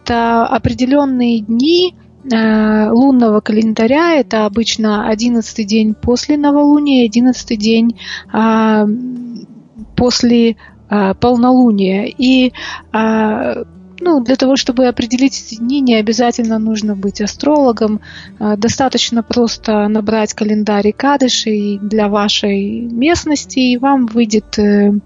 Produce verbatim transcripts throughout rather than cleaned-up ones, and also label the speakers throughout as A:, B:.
A: это определенные дни лунного календаря. Это обычно одиннадцатый день после новолуния, одиннадцатый день после полнолуния. И ну, для того, чтобы определить эти дни, не обязательно нужно быть астрологом. Достаточно просто набрать календарь Экадыши для вашей местности, и вам выйдет,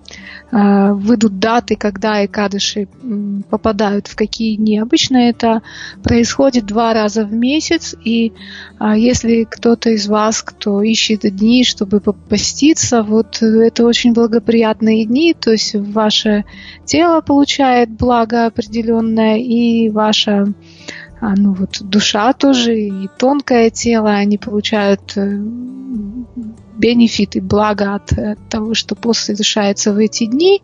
A: выйдут даты, когда Экадыши попадают в какие дни. Обычно это происходит два раза в месяц, и если кто-то из вас, кто ищет дни, чтобы попаститься, вот это очень благоприятные дни, то есть ваше тело получает благо определенное, и ваша ну, вот, душа тоже, и тонкое тело, они получают бенефиты, благо от, от того, что пост совершается в эти дни.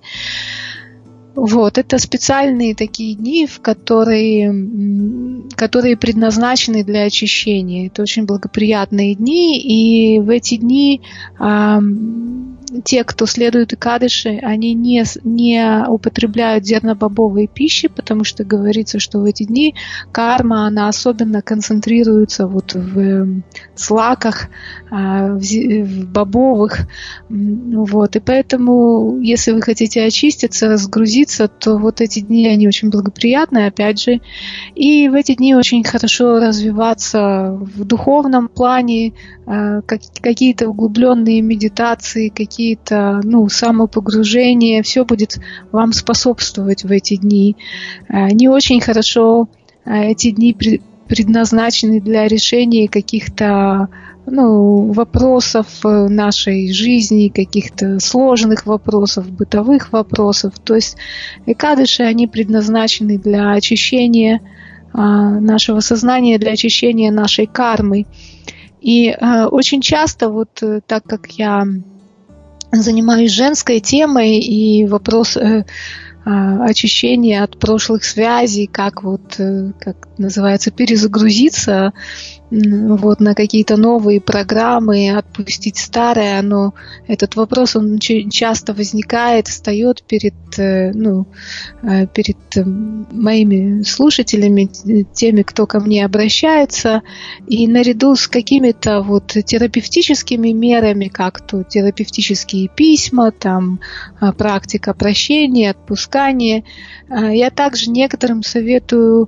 A: Вот, это специальные такие дни, в которые, которые предназначены для очищения. Это очень благоприятные дни, и в эти дни а, те, кто следует Экадыши, они не, не употребляют зернобобовые пищи, потому что говорится, что в эти дни карма, она особенно концентрируется вот в злаках, в, в бобовых. Вот. И поэтому, если вы хотите очиститься, разгрузиться, то вот эти дни, они очень благоприятны, опять же. И в эти дни очень хорошо развиваться в духовном плане, какие-то углубленные медитации, какие-то ну, самопогружения, все будет вам способствовать в эти дни. Не очень хорошо эти дни предназначены для решения каких-то ну, вопросов нашей жизни, каких-то сложных вопросов, бытовых вопросов. То есть Экадыши, они предназначены для очищения нашего сознания, для очищения нашей кармы. И э, очень часто, вот э, так как я занимаюсь женской темой, и вопрос э, э, очищения от прошлых связей, как вот, э, как называется, перезагрузиться вот, на какие-то новые программы, отпустить старое, но этот вопрос, он часто возникает, встает перед, ну, перед моими слушателями, теми, кто ко мне обращается, и наряду с какими-то вот терапевтическими мерами, как то терапевтические письма, там, практика прощения, отпускания, я также некоторым советую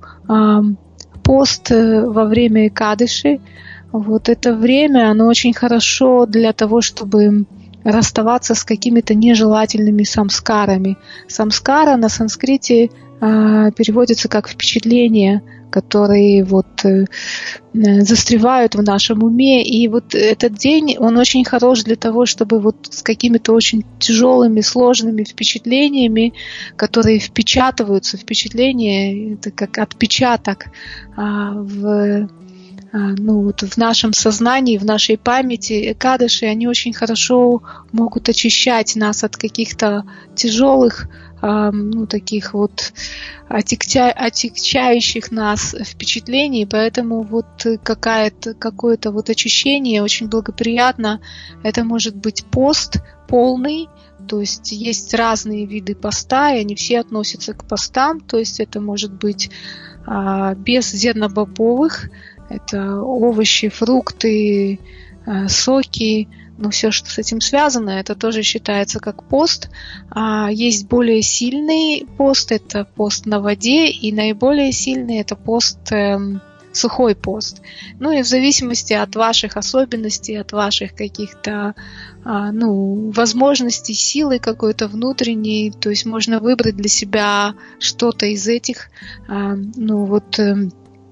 A: пост во время Экадыши. Вот это время, оно очень хорошо для того, чтобы расставаться с какими-то нежелательными самскарами. Самскара на санскрите а, переводится как впечатления, которые вот э, застревают в нашем уме. И вот этот день, он очень хорош для того, чтобы вот с какими-то очень тяжелыми, сложными впечатлениями, которые впечатываются, впечатления, это как отпечаток а, в, а, ну, вот в нашем сознании, в нашей памяти. Экадыши, они очень хорошо могут очищать нас от каких-то тяжелых, ну, таких вот отягча, отягчающих нас впечатлений, поэтому вот какая-то, какое-то вот очищение очень благоприятно. Это может быть пост полный, то есть есть разные виды поста, и они все относятся к постам, то есть это может быть а, без зернобобовых, это овощи, фрукты, а, соки, но все, что с этим связано, это тоже считается как пост. А есть более сильный пост, это пост на воде, и наиболее сильный это пост, э, сухой пост. Ну и в зависимости от ваших особенностей, от ваших каких-то а, ну, возможностей, силы какой-то внутренней, то есть можно выбрать для себя что-то из этих, а, ну вот, э,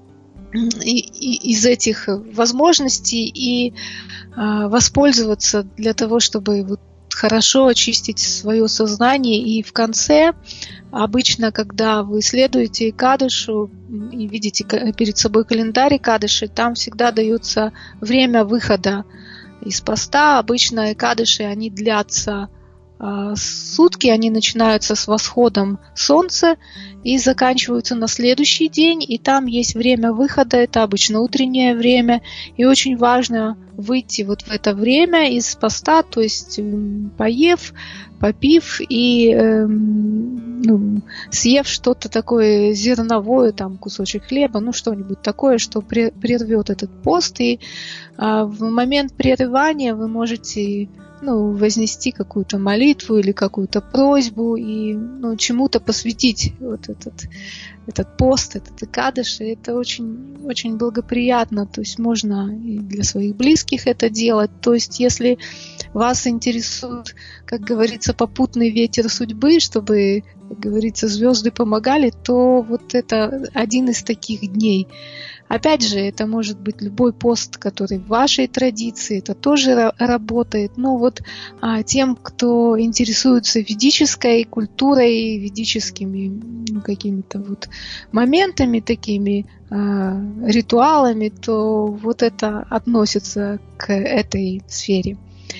A: из этих возможностей и а, воспользоваться для того, чтобы вот хорошо очистить свое сознание. И в конце, обычно, когда вы следуете Экадышу и видите перед собой календарь Экадыши, там всегда дается время выхода из поста. Обычно Экадыши, они длятся сутки, они начинаются с восходом солнца и заканчиваются на следующий день, и там есть время выхода, это обычно утреннее время, и очень важно выйти вот в это время из поста, то есть поев, попив и э, ну, съев что-то такое зерновое, там кусочек хлеба, ну что-нибудь такое, что прервет этот пост, и э, в момент прерывания вы можете ну, вознести какую-то молитву или какую-то просьбу и ну, чему-то посвятить вот этот, этот пост, этот икадыш. И это очень, очень благоприятно. То есть можно и для своих близких это делать. То есть если вас интересует, как говорится, попутный ветер судьбы, чтобы, как говорится, звезды помогали, то вот это один из таких дней. Опять же, это может быть любой пост, который в вашей традиции, это тоже работает. Но вот а, тем, кто интересуется ведической культурой, ведическими ну, какими-то вот моментами, такими а, ритуалами, то вот это относится к этой сфере.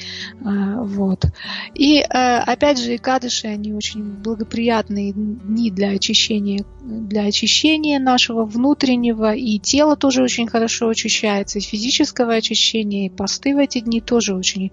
A: Вот. И опять же, икадыши, они очень благоприятные дни для очищения, для очищения нашего внутреннего, и тело тоже очень хорошо очищается, и физического очищения, и посты в эти дни тоже очень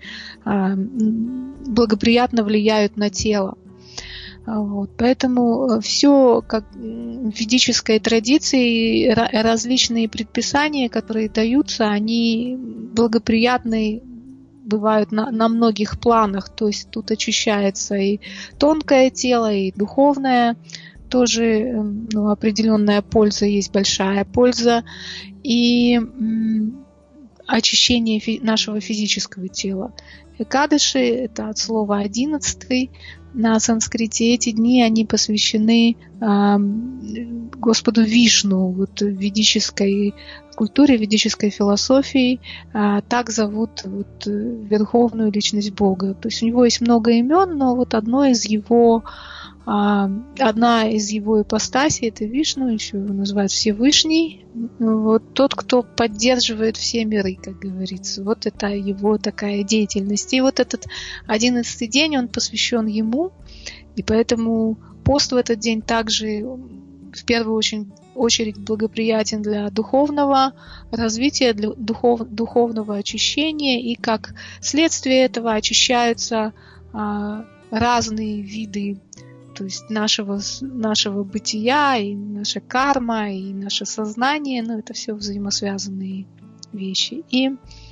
A: благоприятно влияют на тело. Вот. Поэтому все как в ведической традиции, различные предписания, которые даются, они благоприятны бывают на, на многих планах, то есть тут очищается и тонкое тело, и духовное, тоже ну, определенная польза, есть большая польза, и м, очищение фи- нашего физического тела. Экадыши – это от слова одиннадцатый на санскрите. Эти дни, они посвящены э, Господу Вишну, вот в ведической культуре, ведической философии. Э, так зовут вот, верховную личность Бога. То есть у него есть много имен, но вот одно из его Одна из его ипостасей – это Вишну, еще его называют Всевышний. Вот тот, кто поддерживает все миры, как говорится. Вот это его такая деятельность. И вот этот одиннадцатый день, он посвящен ему. И поэтому пост в этот день также в первую очередь благоприятен для духовного развития, для духов, духовного очищения. И как следствие этого очищаются а, разные виды, то есть нашего, нашего бытия, и наша карма, и наше сознание, ну, это все взаимосвязанные вещи. И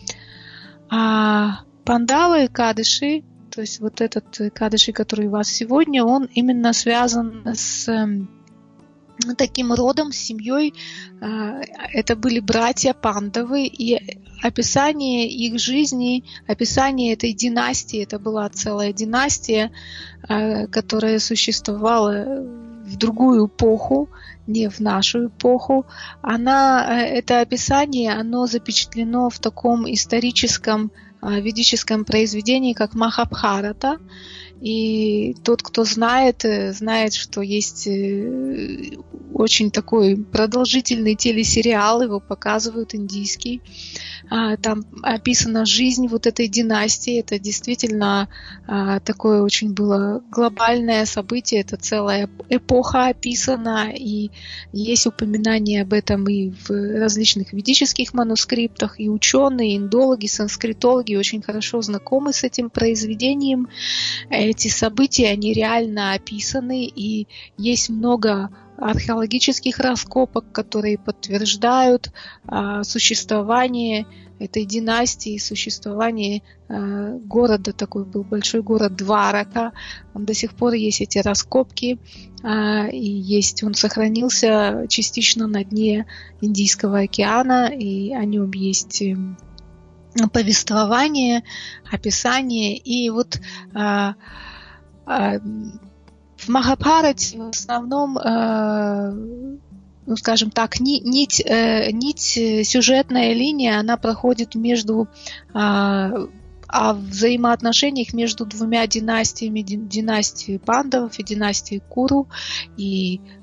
A: а, пандалы, кадыши, то есть вот этот кадыши, который у вас сегодня, он именно связан с таким родом, с семьей. Это были братья Пандавы, и описание их жизни, описание этой династии, это была целая династия, которая существовала в другую эпоху, не в нашу эпоху. Она, это описание, оно запечатлено в таком историческом ведическом произведении, как Махабхарата. И тот, кто знает, знает, что есть очень такой продолжительный телесериал, его показывают, индийский. Там описана жизнь вот этой династии. Это действительно такое очень было глобальное событие. Это целая эпоха описана. И есть упоминания об этом и в различных ведических манускриптах. И ученые, и индологи, санскритологи очень хорошо знакомы с этим произведением. Эти события, они реально описаны, и есть много археологических раскопок, которые подтверждают а, существование этой династии, существование а, города, такой был большой город Дварака. Он до сих пор есть эти раскопки, а, и есть, он сохранился частично на дне Индийского океана, и о нем есть повествование, описание, и вот а, а, в Махабхарате в основном, а, ну, скажем так, нить, нить, сюжетная линия, она проходит между а, о взаимоотношениях между двумя династиями, династией Пандавов и династией Куру. И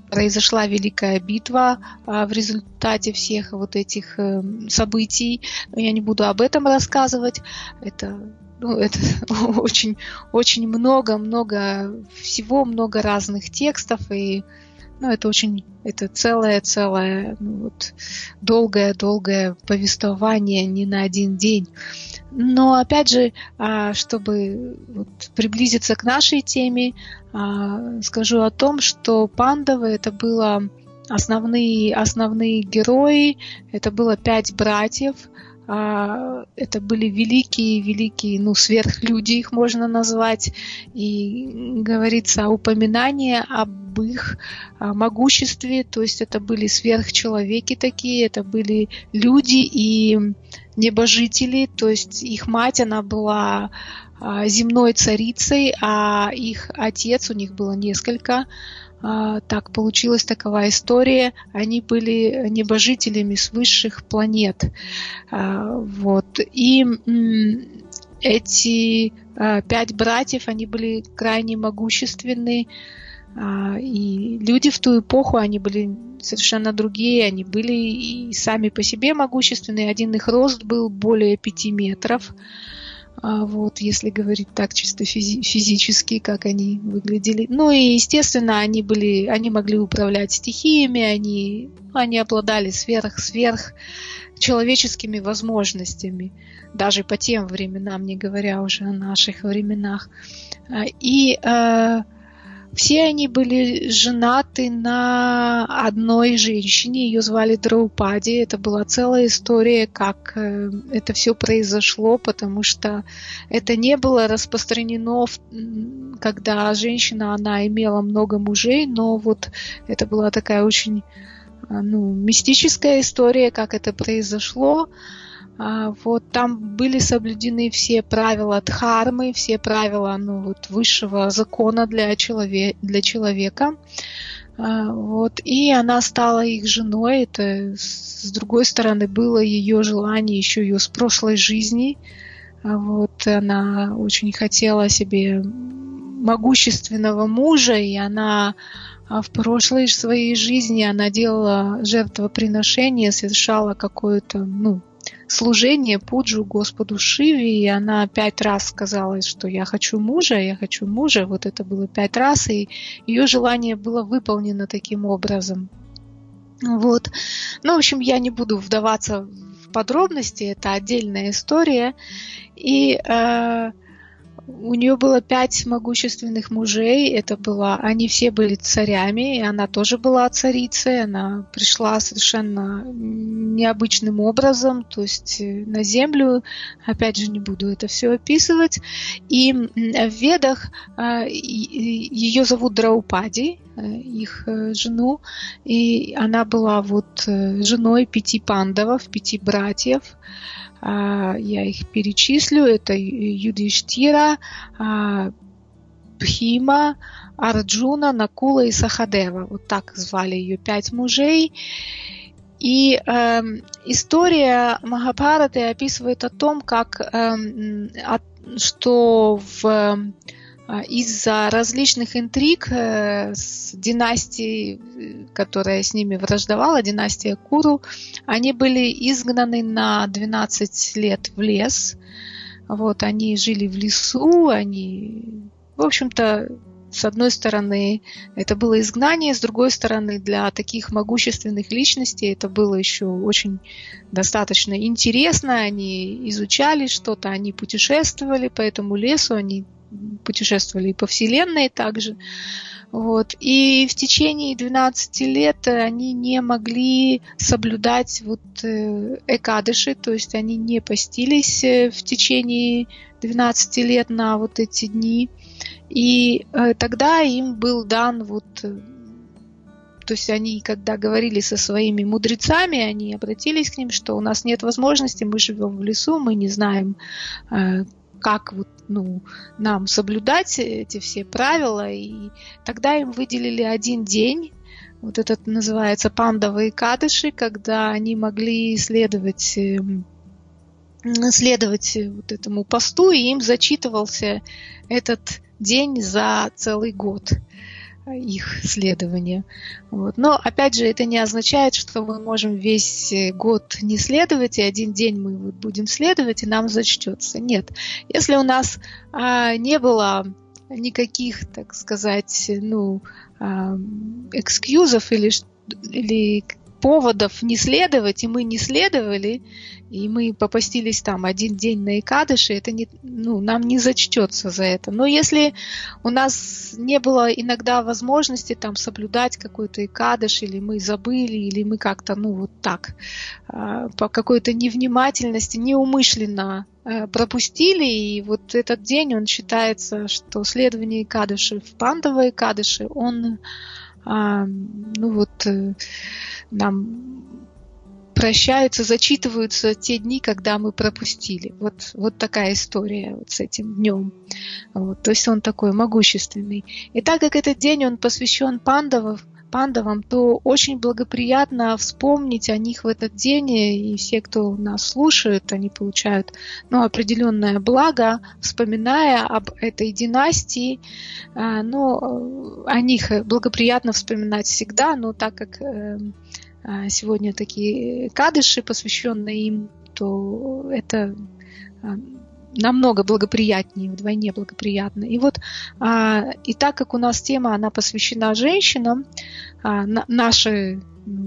A: произошла великая битва в результате всех вот этих событий. Я не буду об этом рассказывать. Это, ну, это очень, очень много, много всего, много разных текстов, и ну, это очень, это целое-целое, ну, вот, долгое-долгое повествование не на один день. Но, опять же, чтобы вот приблизиться к нашей теме, скажу о том, что Пандавы — это было основные, основные герои, это было пять братьев, это были великие-великие, ну, сверхлюди их можно назвать, и говорится упоминание об их могуществе, то есть это были сверхчеловеки такие, это были люди и небожители, то есть их мать, она была земной царицей, а их отец, у них было несколько, так получилась такова история, они были небожителями с высших планет. Вот. И эти пять братьев, они были крайне могущественны, и люди в ту эпоху, они были совершенно другие, они были и сами по себе могущественные, один их рост был более пяти метров. Вот, если говорить так чисто физи- физически, как они выглядели. Ну и, естественно, они были, они могли управлять стихиями, они, они обладали сверх-сверх человеческими возможностями, даже по тем временам, не говоря уже о наших временах. И э, все они были женаты на одной женщине, ее звали Драупади. Это была целая история, как это все произошло, потому что это не было распространено, когда женщина, она имела много мужей, но вот это была такая очень, ну, мистическая история, как это произошло. Вот там были соблюдены все правила дхармы, все правила, ну, вот, высшего закона для, человек, для человека. Вот. И она стала их женой. Это, с другой стороны, было ее желание еще ее с прошлой жизни. Вот. Она очень хотела себе могущественного мужа, и она в прошлой своей жизни она делала жертвоприношение, совершала какое-то, ну, служение пуджу Господу Шиве, и она пять раз сказала, что я хочу мужа, я хочу мужа. Вот это было пять раз, и ее желание было выполнено таким образом. Вот. Ну, в общем, я не буду вдаваться в подробности, это отдельная история. И э, у нее было пять могущественных мужей, это было, они все были царями, и она тоже была царицей, она пришла совершенно необычным образом, то есть на землю, опять же не буду это все описывать, и в Ведах ее зовут Драупади, их жену, и она была вот женой пяти пандавов, пяти братьев. Я их перечислю. Это Юдхиштира, Бхима, Арджуна, Накула и Сахадева. Вот так звали ее пять мужей. И э, история Махабхараты описывает о том, как э, что в из-за различных интриг с династией, которая с ними враждовала, династия Куру, они были изгнаны на двенадцать лет в лес. Вот, они жили в лесу, они, в общем-то, с одной стороны, это было изгнание, с другой стороны, для таких могущественных личностей это было еще очень достаточно интересно. Они изучали что-то, они путешествовали по этому лесу, они путешествовали и по Вселенной также. Вот. И в течение двенадцати лет они не могли соблюдать вот экадыши, то есть они не постились в течение двенадцати лет на вот эти дни. И тогда им был дан вот... То есть они, когда говорили со своими мудрецами, они обратились к ним, что у нас нет возможности, мы живем в лесу, мы не знаем, как вот, ну, нам соблюдать эти все правила. И тогда им выделили один день, вот этот называется Пандавы Экадыши, когда они могли следовать, следовать вот этому посту, и им зачитывался этот день за целый год. их следования. Вот. Но, опять же, это не означает, что мы можем весь год не следовать, и один день мы вот будем следовать, и нам зачтется. Нет. Если у нас а, не было никаких, так сказать, ну, а, экскьюзов или, или поводов не следовать, и мы не следовали, и мы попастились там один день на Икадыше, это не, ну, нам не зачтется за это. Но если у нас не было иногда возможности там соблюдать какой-то Икадыш, или мы забыли, или мы как-то, ну, вот так, по какой-то невнимательности, неумышленно пропустили, и вот этот день, он считается, что следование Икадыши в Пандава Икадыши, он, ну вот, нам прощаются, зачитываются те дни, когда мы пропустили. Вот, вот такая история вот с этим днем. Вот, то есть он такой могущественный. И так как этот день, он посвящен пандавам, пандавам, то очень благоприятно вспомнить о них в этот день, и все, кто нас слушает, они получают, ну, определенное благо, вспоминая об этой династии. Но о них благоприятно вспоминать всегда, но так как сегодня такие кадыши, посвященные им, то это намного благоприятнее, вдвойне благоприятно. И вот, и так как у нас тема, она посвящена женщинам, наши,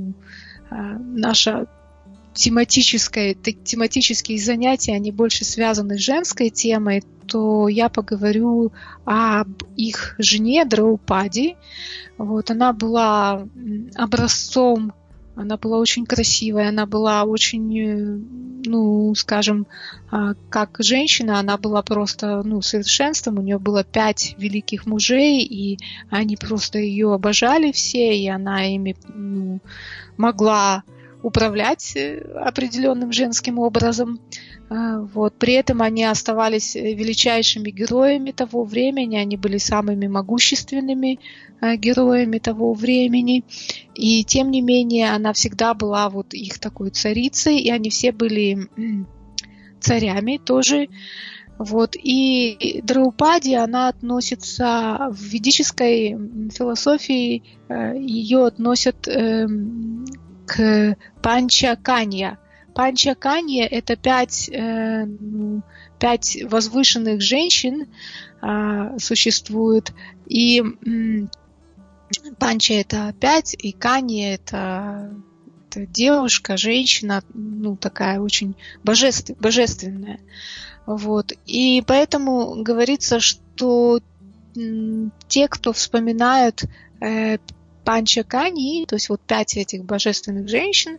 A: наша тематическое, тематические занятия, они больше связаны с женской темой, то я поговорю об их жене Драупади. Вот, она была образцом. Она была очень красивая, она была очень, ну, скажем, как женщина, она была просто, ну, совершенством. У нее было пять великих мужей, и они просто ее обожали все, и она ими, ну, могла управлять определенным женским образом. Вот. При этом они оставались величайшими героями того времени, они были самыми могущественными героями того времени, и тем не менее она всегда была вот их такой царицей, и они все были царями тоже. Вот. И Драупади, она относится в ведической философии, ее относят к Панчаканья. Панчаканья – это пять, э, пять возвышенных женщин э, существует. И э, Панча – это пять, и Канья – это, это девушка, женщина, ну, такая очень божеств, божественная. Вот. И поэтому говорится, что э, те, кто вспоминают э, Панчакани, то есть вот пять этих божественных женщин,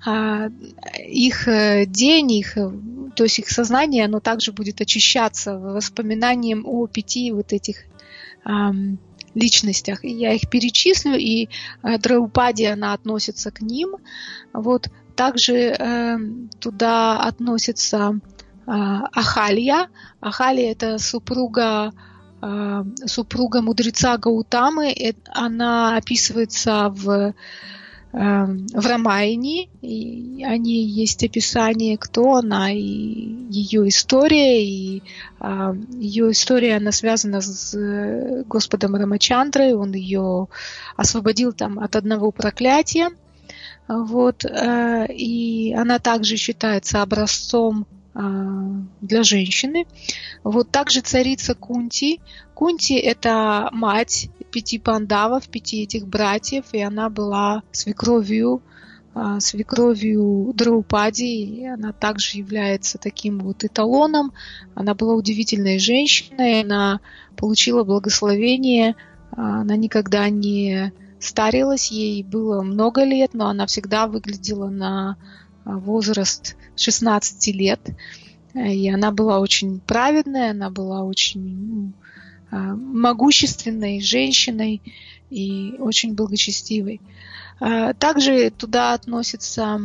A: их день, их, то есть их сознание, оно также будет очищаться воспоминанием о пяти вот этих личностях. И я их перечислю, и Драупади, она относится к ним. Вот. Также туда относится Ахалья. Ахалья – это супруга супруга мудреца Гаутамы. Она описывается в, в Рамайне. И о ней есть описание, кто она, и ее история. И ее история, она связана с Господом Рамачандрой. Он ее освободил там от одного проклятия. Вот. И она также считается образцом для женщины. Вот также царица Кунти. Кунти – это мать пяти пандавов, пяти этих братьев, и она была свекровью, свекровью Драупади, и она также является таким вот эталоном. Она была удивительной женщиной, она получила благословение, она никогда не старилась, ей было много лет, но она всегда выглядела на возраст шестнадцати лет. И она была очень праведная, она была очень, ну, могущественной женщиной и очень благочестивой. Также туда относятся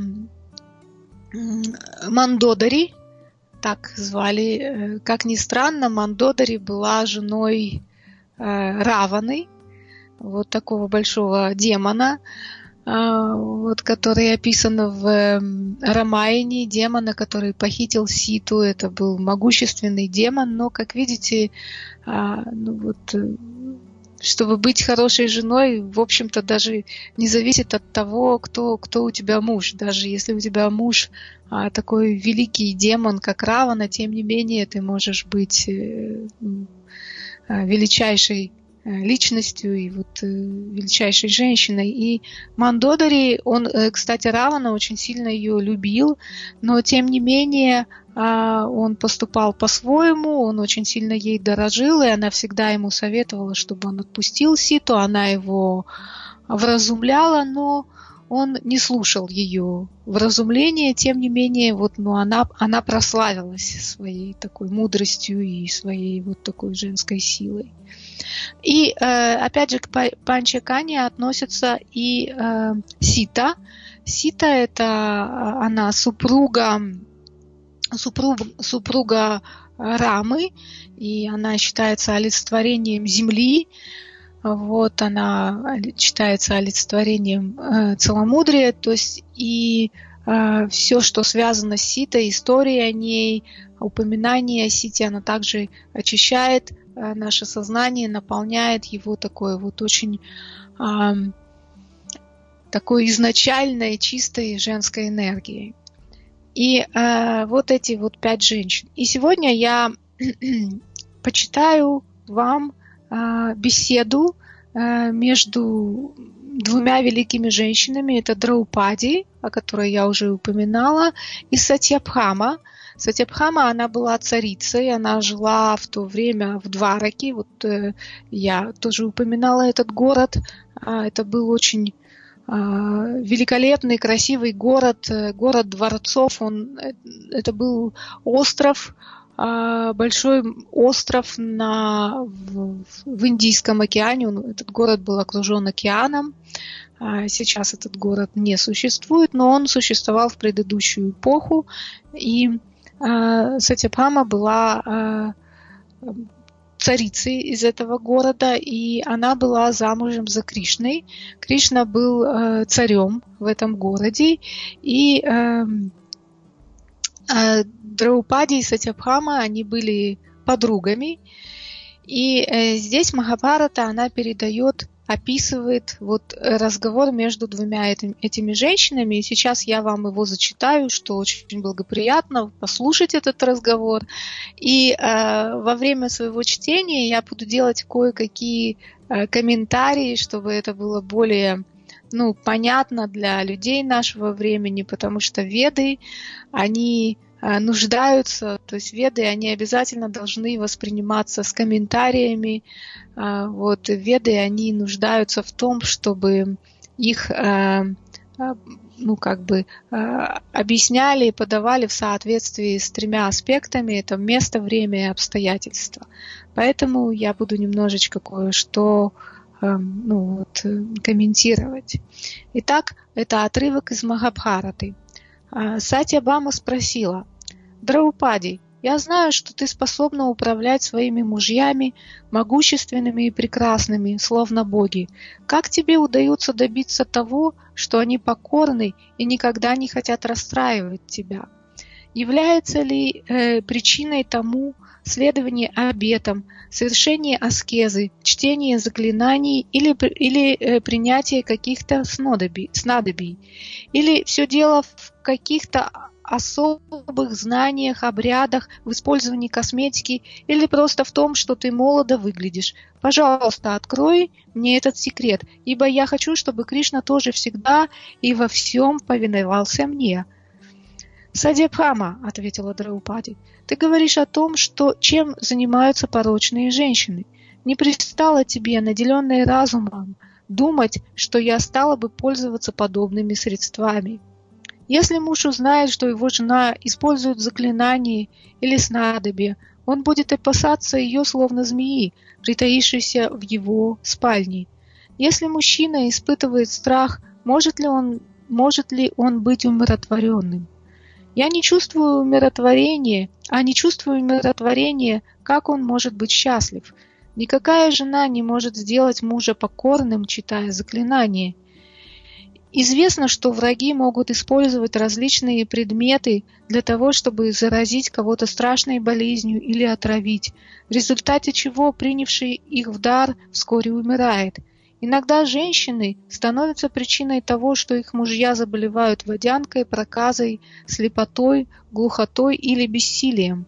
A: Мандодари, так звали. Как ни странно, Мандодари была женой Раваны, вот такого большого демона, вот, который описан в Рамайне, демона, который похитил Ситу. Это был могущественный демон, но, как видите, ну, вот, чтобы быть хорошей женой, в общем-то, даже не зависит от того, кто, кто у тебя муж. Даже если у тебя муж а, такой великий демон, как Равана, тем не менее ты можешь быть э, э, величайшей личностью и вот э, величайшей женщиной. И Мандодари, он, э, кстати, Равана очень сильно ее любил, но тем не менее э, он поступал по-своему, он очень сильно ей дорожил, и она всегда ему советовала, чтобы он отпустил Ситу, она его вразумляла, но он не слушал ее вразумления, тем не менее, вот, ну, она, она прославилась своей такой мудростью и своей вот такой женской силой. И э, опять же к Панчакане относится и э, Сита. Сита — это она супруга, супруг, супруга Рамы, и она считается олицетворением земли. Вот, она считается олицетворением э, целомудрия, то есть и э, все, что связано с Ситой, история о ней, упоминание о Сите, она также очищает э, наше сознание, наполняет его такой вот очень э, такой изначальной, чистой женской энергией. И э, вот эти вот пять женщин. И сегодня я почитаю вам беседу между двумя великими женщинами. Это Драупади, о которой я уже упоминала, и Сатьябхама. Сатьябхама, она была царицей, она жила в то время в Двараке. Вот я тоже упоминала этот город. Это был очень великолепный, красивый город, город дворцов. Он, это был остров, большой остров на, в, в Индийском океане. Этот город был окружен океаном. Сейчас этот город не существует, но он существовал в предыдущую эпоху. И Сатьябхама была царицей из этого города, и она была замужем за Кришной. Кришна был царем в этом городе, и Драупади и Сатьябхама, они были подругами. И э, здесь Махабхарата, она передает, описывает вот разговор между двумя этим, этими женщинами. И сейчас я вам его зачитаю, что очень благоприятно послушать этот разговор. И э, во время своего чтения я буду делать кое-какие э, комментарии, чтобы это было более... ну, понятно для людей нашего времени, потому что веды, они э, нуждаются, то есть веды, они обязательно должны восприниматься с комментариями. Э, вот, веды, они нуждаются в том, чтобы их э, э, ну, как бы э, объясняли и подавали в соответствии с тремя аспектами: это место, время и обстоятельства. Поэтому я буду немножечко кое-что ну, вот, комментировать. Итак, это отрывок из Махабхараты. Сатьябхама спросила: Драупади, я знаю, что ты способна управлять своими мужьями, могущественными и прекрасными, словно боги. Как тебе удается добиться того, что они покорны и никогда не хотят расстраивать тебя? Является ли э, причиной тому следование обетам, совершение аскезы, чтение заклинаний или, или э, принятие каких-то снадобий, снадобий? Или все дело в каких-то особых знаниях, обрядах, в использовании косметики, или просто в том, что ты молодо выглядишь? Пожалуйста, открой мне этот секрет, ибо я хочу, чтобы Кришна тоже всегда и во всем повиновался мне. Сатьябхама, ответила Драупади, ты говоришь о том, что чем занимаются порочные женщины. Не пристало тебе, наделенной разумом, думать, что я стала бы пользоваться подобными средствами. Если муж узнает, что его жена использует заклинания или снадобья, он будет опасаться ее словно змеи, притаившейся в его спальне. Если мужчина испытывает страх, может ли он, может ли он быть умиротворенным? Я не чувствую умиротворения, а не чувствую умиротворения, как он может быть счастлив? Никакая жена не может сделать мужа покорным, читая заклинания. Известно, что враги могут использовать различные предметы для того, чтобы заразить кого-то страшной болезнью или отравить, в результате чего принявший их в дар вскоре умирает. Иногда женщины становятся причиной того, что их мужья заболевают водянкой, проказой, слепотой, глухотой или бессилием.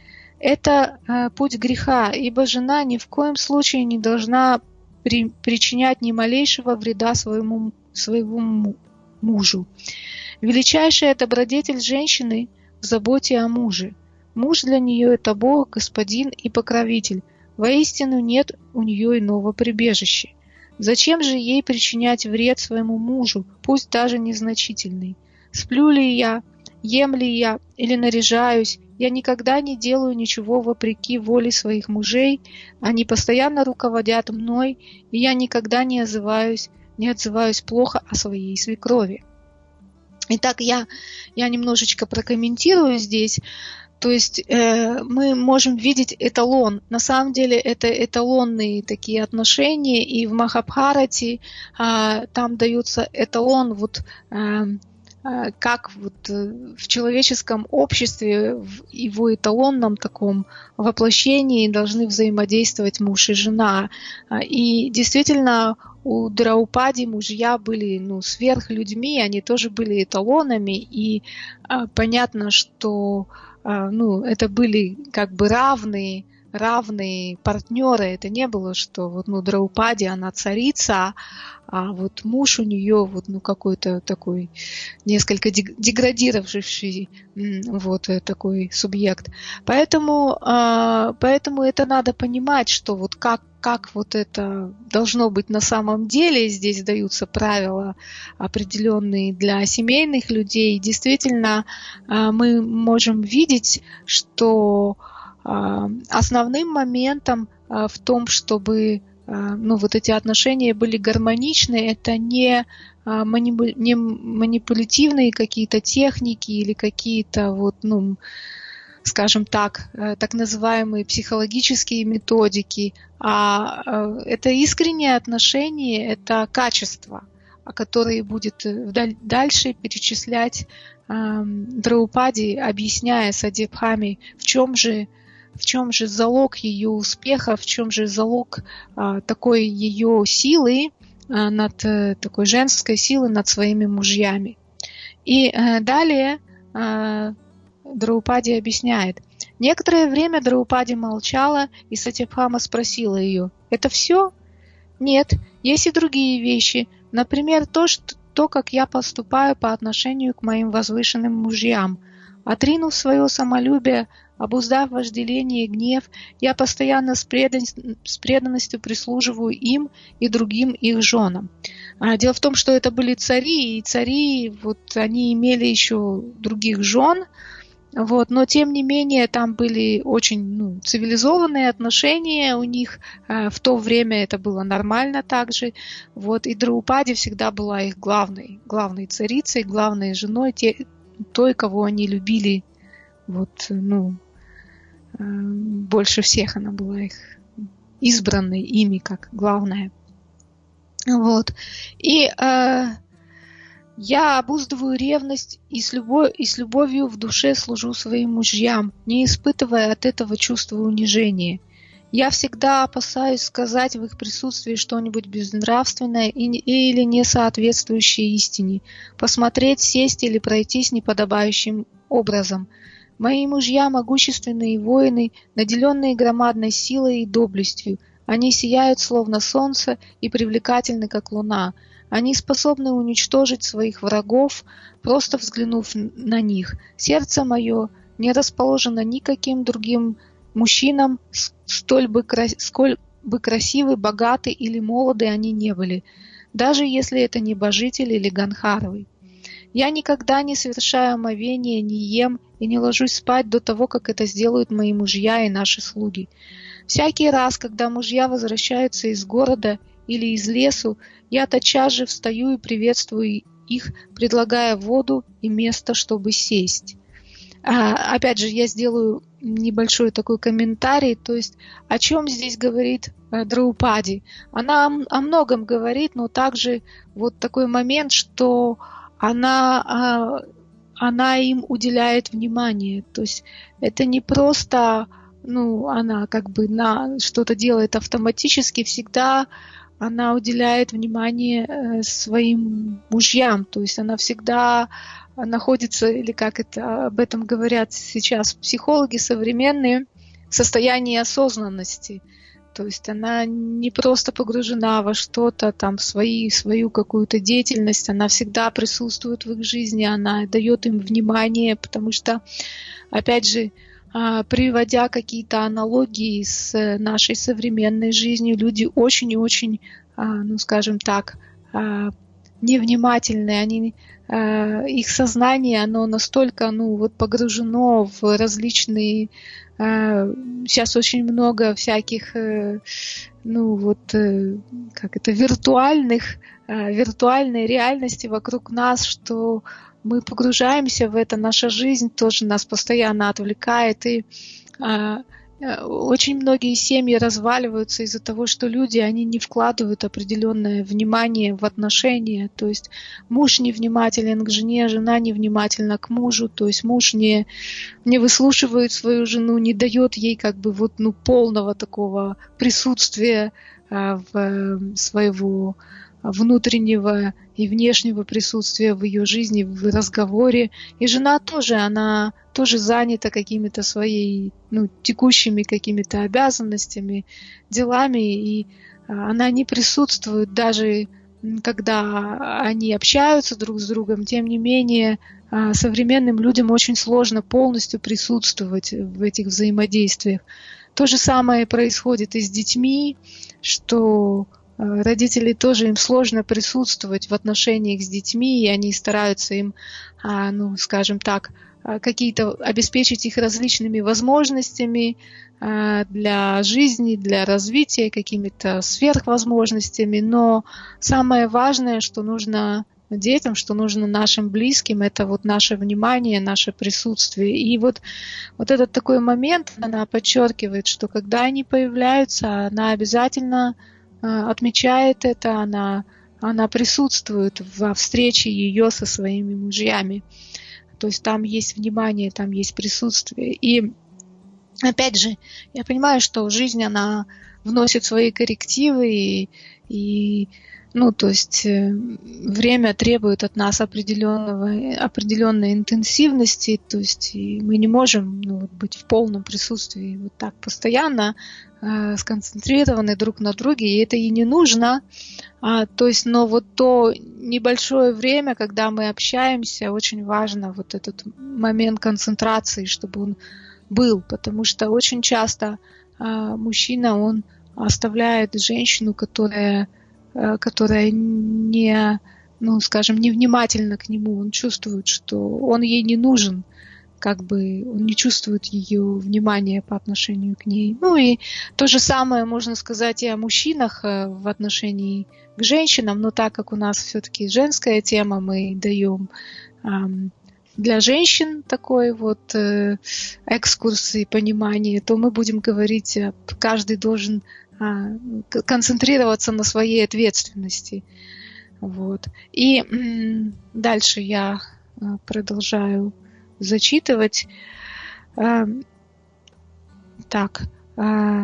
A: Это э, путь греха, ибо жена ни в коем случае не должна при, причинять ни малейшего вреда своему своему мужу. Величайшая добродетель женщины в заботе о муже. Муж для нее – это Бог, Господин и Покровитель. Воистину нет у нее иного прибежища. Зачем же ей причинять вред своему мужу, пусть даже незначительный? Сплю ли я, ем ли я или наряжаюсь, я никогда не делаю ничего вопреки воле своих мужей, они постоянно руководят мной, и я никогда не отзываюсь не отзываюсь плохо о своей свекрови. Итак, я, я немножечко прокомментирую здесь. То есть э, мы можем видеть эталон. На самом деле это эталонные такие отношения, и в Махабхарате э, там дается эталон, вот, э, э, как вот, э, в человеческом обществе, в его эталонном таком воплощении должны взаимодействовать муж и жена. И действительно, у Драупади мужья были ну, сверхлюдьми, они тоже были эталонами, и а, понятно, что а, ну, это были как бы равные, равные партнеры. Это не было, что вот, ну, Драупади, она царица, а вот муж у нее вот, ну, какой-то такой несколько деградировавший вот, такой субъект. Поэтому, а, поэтому это надо понимать, что вот как как вот это должно быть на самом деле. Здесь даются правила определенные для семейных людей. Действительно, мы можем видеть, что основным моментом в том, чтобы ну, вот эти отношения были гармоничны, это не, не манипулятивные какие-то техники или какие-то вот, ну, скажем так, так называемые психологические методики, а это искреннее отношение, это качество, которое будет дальше перечислять Драупади, объясняя Садибхами, в чем же, в чем же залог ее успеха, в чем же залог такой ее силы, над такой женской силы над своими мужьями. И далее Драупади объясняет. Некоторое время Драупади молчала, и Сатябхама спросила ее: «Это все?» «Нет, есть и другие вещи. Например, то, что, то, как я поступаю по отношению к моим возвышенным мужьям. Отринув свое самолюбие, обуздав вожделение и гнев, я постоянно с, предан... с преданностью прислуживаю им и другим их женам». Дело в том, что это были цари, и цари, вот, они имели еще других жен, вот, но тем не менее там были очень ну, цивилизованные отношения у них. В то время это было нормально также. Вот, и Драупади всегда была их главной, главной царицей, главной женой, те, той, кого они любили. Вот, ну, больше всех она была их избранной ими как главная. Вот. И э, я обуздываю ревность и с, любовь, и с любовью в душе служу своим мужьям, не испытывая от этого чувства унижения. Я всегда опасаюсь сказать в их присутствии что-нибудь безнравственное и, или не соответствующее истине, посмотреть, сесть или пройтись неподобающим образом. Мои мужья – могущественные воины, наделенные громадной силой и доблестью. Они сияют, словно солнце, и привлекательны, как луна. Они способны уничтожить своих врагов, просто взглянув на них. Сердце мое не расположено никаким другим мужчинам, столь бы, сколь бы красивы, богаты или молоды они не были, даже если это небожитель или Ганхаровый. Я никогда не совершаю омовения, не ем и не ложусь спать до того, как это сделают мои мужья и наши слуги. Всякий раз, когда мужья возвращаются из города или из лесу, я тотчас же встаю и приветствую их, предлагая воду и место, чтобы сесть. А, опять же, я сделаю небольшой такой комментарий, то есть о чем здесь говорит Драупади. Она о многом говорит, но также вот такой момент, что она, она им уделяет внимание. То есть это не просто, ну, она как бы на что-то делает автоматически, всегда она уделяет внимание своим мужьям. То есть она всегда находится, или как это об этом говорят сейчас психологи современные, в состоянии осознанности. То есть она не просто погружена во что-то, там, в свои, свою какую-то деятельность, она всегда присутствует в их жизни, она дает им внимание, потому что, опять же, приводя какие-то аналогии с нашей современной жизнью, люди очень и очень, ну, скажем так, невнимательные, они, их сознание, оно настолько, ну, вот погружено в различные, сейчас очень много всяких, ну, вот, как это, виртуальных, виртуальной реальности вокруг нас, что мы погружаемся в это, наша жизнь тоже нас постоянно отвлекает, и очень многие семьи разваливаются из-за того, что люди, они не вкладывают определенное внимание в отношения. То есть муж невнимателен к жене, жена невнимательна к мужу. То есть муж не, не выслушивает свою жену, не дает ей как бы вот, ну, полного такого присутствия а, в своего внутреннего и внешнего присутствия в ее жизни, в разговоре. И жена тоже, она тоже занята какими-то своими, ну, текущими какими-то обязанностями, делами, и она не присутствует даже когда они общаются друг с другом. Тем не менее, современным людям очень сложно полностью присутствовать в этих взаимодействиях. То же самое происходит и с детьми, что родители тоже, им сложно присутствовать в отношениях с детьми, и они стараются им, ну, скажем так, какие-то обеспечить их различными возможностями для жизни, для развития, какими-то сверхвозможностями. Но самое важное, что нужно детям, что нужно нашим близким, это вот наше внимание, наше присутствие. И вот, вот этот такой момент, она подчеркивает, что когда они появляются, она обязательно отмечает это, она, она присутствует во встрече ее со своими мужьями. То есть там есть внимание, там есть присутствие. И опять же, я понимаю, что жизнь, она вносит свои коррективы, и, и ну, то есть время требует от нас определенного, определенной интенсивности, то есть и мы не можем, ну, быть в полном присутствии вот так постоянно, э, сконцентрированы друг на друге, и это и не нужно. А, то есть, но вот то небольшое время, когда мы общаемся, очень важно вот этот момент концентрации, чтобы он был, потому что очень часто а, мужчина, он оставляет женщину, которая которая не, ну, скажем, невнимательна к нему. Он чувствует, что он ей не нужен, как бы он не чувствует ее внимания по отношению к ней. Ну и то же самое можно сказать и о мужчинах в отношении к женщинам, но так как у нас все-таки женская тема, мы даем эм, для женщин такой вот э, экскурс и понимание, то мы будем говорить, каждый должен концентрироваться на своей ответственности. Вот. И м- дальше я а, продолжаю зачитывать. А, так. А,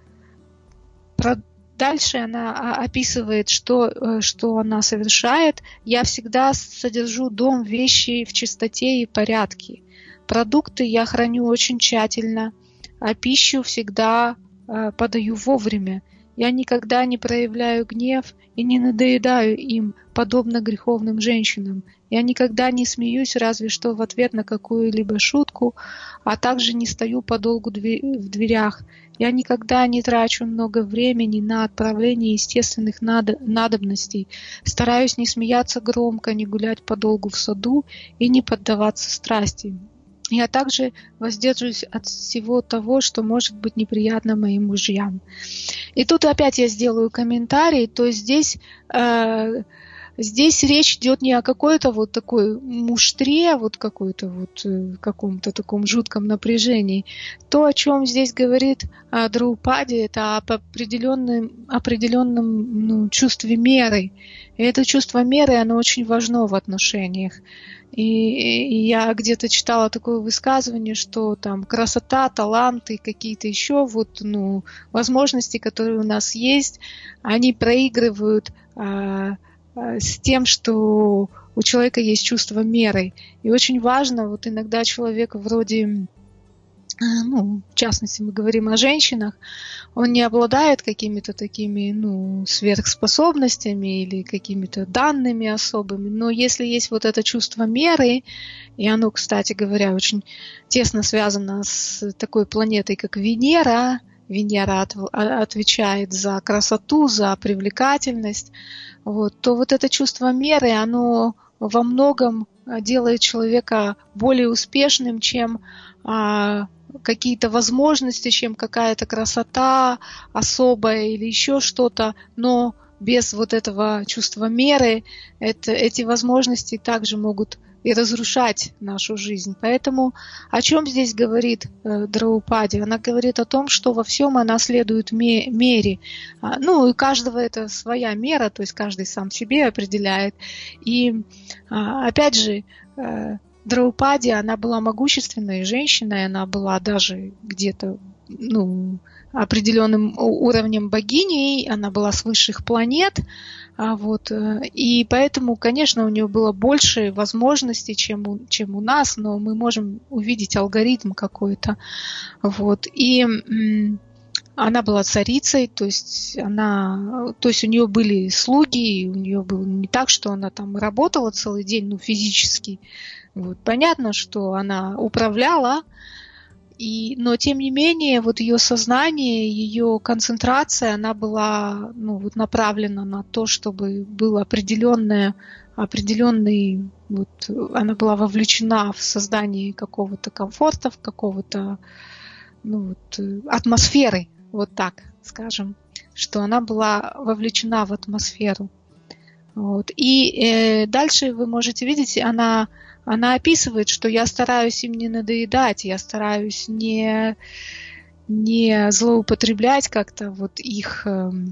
A: про- дальше она описывает, что, что она совершает. Я всегда содержу дом, вещи в чистоте и порядке. Продукты я храню очень тщательно, а пищу всегда подаю вовремя. Я никогда не проявляю гнев и не надоедаю им, подобно греховным женщинам. Я никогда не смеюсь, разве что в ответ на какую-либо шутку, а также не стою подолгу в дверях. Я никогда не трачу много времени на отправление естественных надобностей. Стараюсь не смеяться громко, не гулять подолгу в саду и не поддаваться страсти. Я также воздержусь от всего того, что может быть неприятно моим мужьям. И тут опять я сделаю комментарий. То есть здесь э, здесь речь идет не о какой-то вот такой муштре, вот какой-то вот каком-то таком жутком напряжении. То, о чем здесь говорит Драупади, это об определенном, определенном ну, чувстве меры. И это чувство меры, оно очень важно в отношениях. И, и я где-то читала такое высказывание, что там красота, таланты, какие-то еще вот, ну, возможности, которые у нас есть, они проигрывают а, а, с тем, что у человека есть чувство меры. И очень важно, вот иногда человек вроде... ну, в частности, мы говорим о женщинах, он не обладает какими-то такими, ну, сверхспособностями или какими-то данными особыми, но если есть вот это чувство меры, и оно, кстати говоря, очень тесно связано с такой планетой, как Венера, Венера от, отвечает за красоту, за привлекательность, вот, то вот это чувство меры, оно во многом делает человека более успешным, чем а, какие-то возможности, чем какая-то красота особая или еще что-то, но без вот этого чувства меры это, эти возможности также могут и разрушать нашу жизнь. Поэтому о чем здесь говорит э, Драупади? Она говорит о том, что во всем она следует ме- мере. А, ну, и каждого это своя мера, то есть каждый сам себе определяет. И а, опять же, э, Драупади, она была могущественной женщиной, она была даже где-то, ну, определенным уровнем богиней, она была с высших планет, а вот, и поэтому, конечно, у нее было больше возможностей, чем у, чем у нас, но мы можем увидеть алгоритм какой-то, вот, и м- она была царицей, то есть она, то есть у нее были слуги, у нее было не так, что она там работала целый день, ну, физически. Вот. Понятно, что она управляла, и, но тем не менее вот ее сознание, ее концентрация, она была, ну, вот направлена на то, чтобы был определенное, определенный, вот, она была вовлечена в создание какого-то комфорта, в какого-то, ну, вот, атмосферы, вот так скажем, что она была вовлечена в атмосферу. Вот. И э, дальше вы можете видеть, она Она описывает, что я стараюсь им не надоедать, я стараюсь не, не злоупотреблять как-то вот их,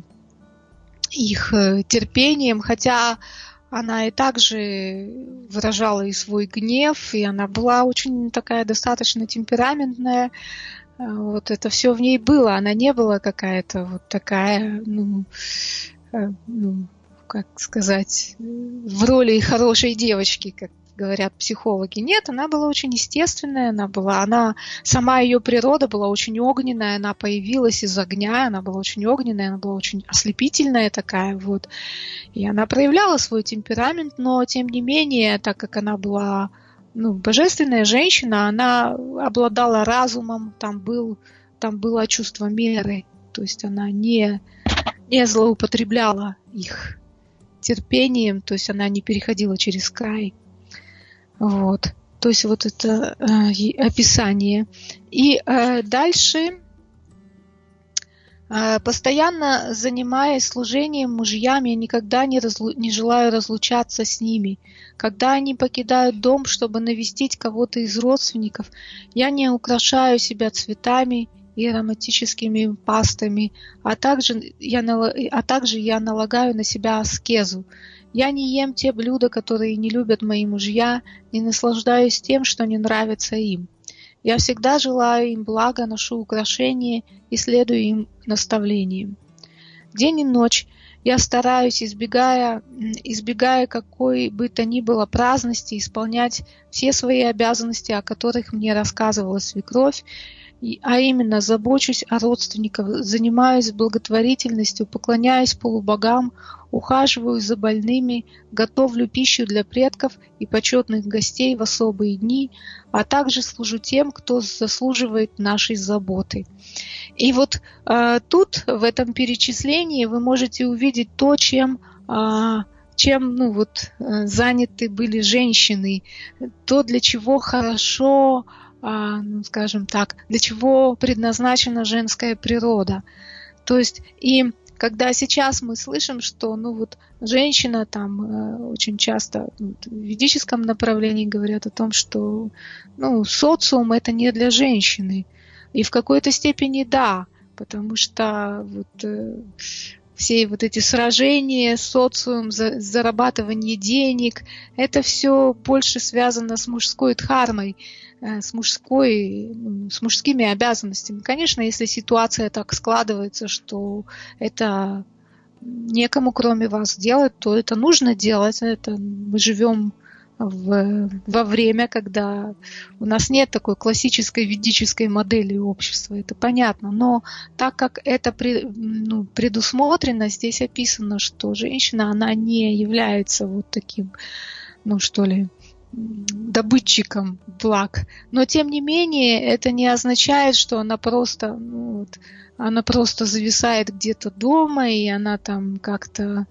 A: их терпением, хотя она и также выражала и свой гнев, и она была очень такая достаточно темпераментная. Вот это все в ней было, она не была какая-то вот такая, ну, ну как сказать, в роли хорошей девочки, как говорят психологи. Нет, она была очень естественная, она была, она, сама ее природа была очень огненная, она появилась из огня, она была очень огненная, она была очень ослепительная такая, вот. И она проявляла свой темперамент, но тем не менее, так как она была, ну, божественная женщина, она обладала разумом, там был, там было чувство меры, то есть она не, не злоупотребляла их терпением, то есть она не переходила через край. Вот, то есть вот это э, описание. И э, дальше, э, постоянно занимаясь служением мужьям, я никогда не, разлу- не желаю разлучаться с ними. Когда они покидают дом, чтобы навестить кого-то из родственников, я не украшаю себя цветами и ароматическими пастами, а также я, а также я налагаю на себя аскезу. Я не ем те блюда, которые не любят мои мужья, не наслаждаюсь тем, что не нравится им. Я всегда желаю им блага, ношу украшения и следую им наставлениям. День и ночь я стараюсь, избегая, избегая какой бы то ни было праздности, исполнять все свои обязанности, о которых мне рассказывала свекровь, а именно забочусь о родственниках, занимаюсь благотворительностью, поклоняюсь полубогам, ухаживаю за больными, готовлю пищу для предков и почетных гостей в особые дни, а также служу тем, кто заслуживает нашей заботы. И вот э, тут, в этом перечислении, вы можете увидеть то, чем, э, чем ну, вот, э, заняты были женщины, то, для чего хорошо, э, ну, скажем так, для чего предназначена женская природа. То есть и когда сейчас мы слышим, что ну вот женщина там э, очень часто ну, в ведическом направлении говорят о том, что ну, социум это не для женщины. И в какой-то степени да, потому что вот, э, все вот эти сражения, социум, за, зарабатывание денег, это все больше связано с мужской дхармой, э, с, мужской, ну, с мужскими обязанностями. Конечно, если ситуация так складывается, что это некому кроме вас делать, то это нужно делать. Это мы живем В, во время, когда у нас нет такой классической ведической модели общества, это понятно. Но так как это ну, предусмотрено, здесь описано, что женщина, она не является вот таким, ну что ли, добытчиком благ. Но тем не менее, это не означает, что она просто, ну, вот, она просто зависает где-то дома, и она там как-то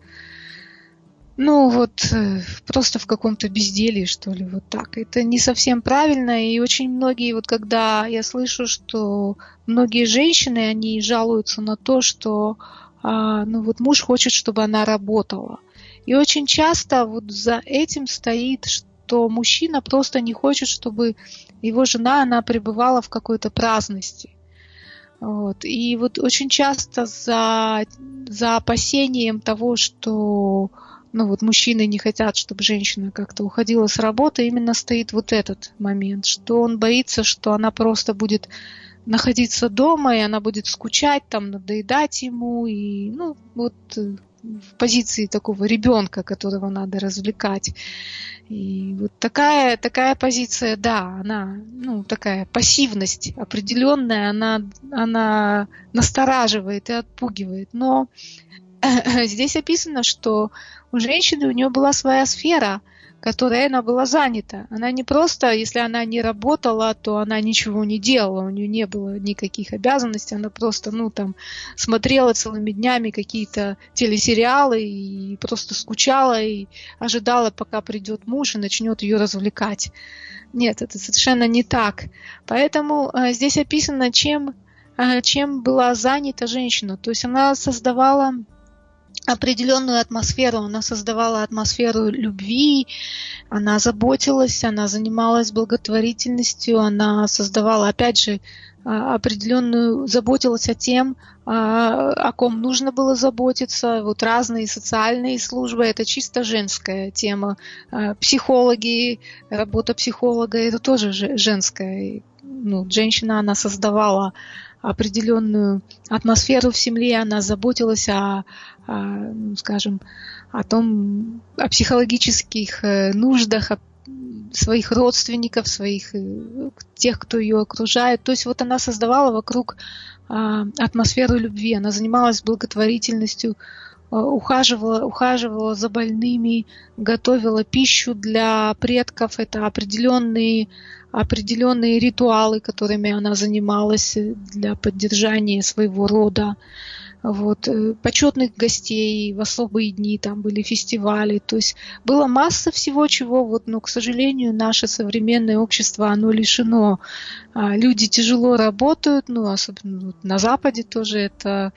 A: Ну вот просто в каком-то безделье, что ли, вот так. Это не совсем правильно, и очень многие, вот когда я слышу, что многие женщины, они жалуются на то, что а, ну вот муж хочет, чтобы она работала. И очень часто вот за этим стоит, что мужчина просто не хочет, чтобы его жена, она пребывала в какой-то праздности. Вот. И вот очень часто за, за опасением того, что ну вот мужчины не хотят, чтобы женщина как-то уходила с работы, именно стоит вот этот момент, что он боится, что она просто будет находиться дома, и она будет скучать, там, надоедать ему, и ну вот в позиции такого ребенка, которого надо развлекать. И вот такая, такая позиция, да, она, ну, такая пассивность определенная, она, она настораживает и отпугивает. Но здесь описано, что у женщины у нее была своя сфера, которой она была занята. Она не просто, если она не работала, то она ничего не делала, у нее не было никаких обязанностей, она просто, ну, там, смотрела целыми днями какие-то телесериалы и просто скучала и ожидала, пока придет муж и начнет ее развлекать. Нет, это совершенно не так. Поэтому а, здесь описано, чем, а, чем была занята женщина. То есть она создавала определенную атмосферу, она создавала атмосферу любви, она заботилась, она занималась благотворительностью, она создавала, опять же, определенную, заботилась о тем, о ком нужно было заботиться. Вот разные социальные службы, это чисто женская тема. Психологи, работа психолога, это тоже женская. Ну, женщина, она создавала определенную атмосферу в семье, она заботилась о, о, скажем, о том, о психологических нуждах, о своих родственников, своих, тех, кто ее окружает. То есть вот она создавала вокруг атмосферу любви, она занималась благотворительностью, ухаживала, ухаживала за больными, готовила пищу для предков, это определенные определенные ритуалы, которыми она занималась для поддержания своего рода. Вот. Почетных гостей в особые дни, там были фестивали. То есть была масса всего, чего, вот, но, к сожалению, наше современное общество, оно лишено. Люди тяжело работают, ну, особенно на Западе тоже это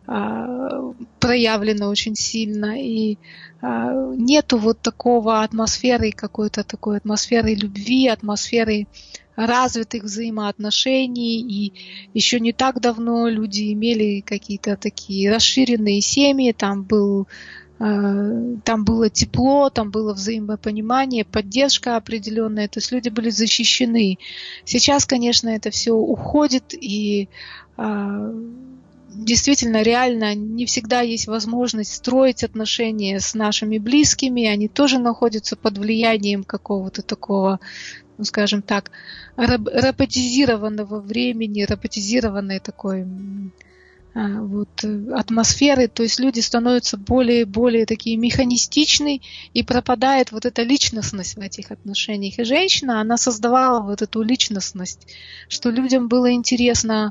A: а, проявлено очень сильно. И а, нету вот такого атмосферы, какой-то такой атмосферы любви, атмосферы развитых взаимоотношений, и еще не так давно люди имели какие-то такие расширенные семьи, там был, э, там было тепло, там было взаимопонимание, поддержка определенная, то есть люди были защищены. Сейчас, конечно, это все уходит, и э, действительно, реально, не всегда есть возможность строить отношения с нашими близкими, они тоже находятся под влиянием какого-то такого, ну, скажем так, роботизированного времени, роботизированной такой а, вот, атмосферы. То есть люди становятся более и более такие механистичны, и пропадает вот эта личностность в этих отношениях. И женщина, она создавала вот эту личностность, что людям было интересно,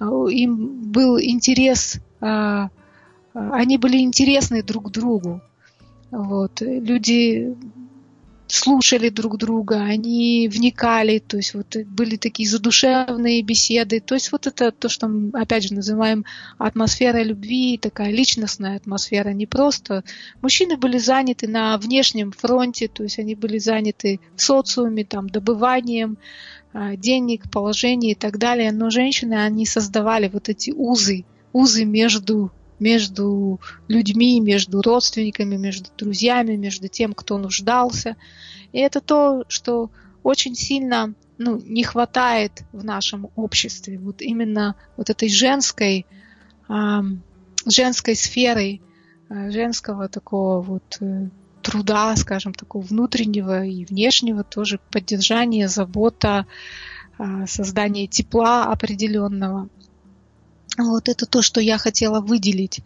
A: им был интерес, а, они были интересны друг другу. Вот. Люди слушали друг друга, они вникали, то есть вот были такие задушевные беседы. То есть вот это то, что мы, опять же, называем атмосферой любви, такая личностная атмосфера. Не просто. Мужчины были заняты на внешнем фронте, то есть они были заняты в социуме, там, добыванием денег, положения и так далее. Но женщины, они создавали вот эти узы, узы между между людьми, между родственниками, между друзьями, между тем, кто нуждался. И это то, что очень сильно, ну, не хватает в нашем обществе. Вот именно вот этой женской, э, женской сферой, э, женского такого вот э, труда, скажем, такого внутреннего и внешнего тоже поддержания, забота, э, создание тепла определенного. Вот это то, что я хотела выделить.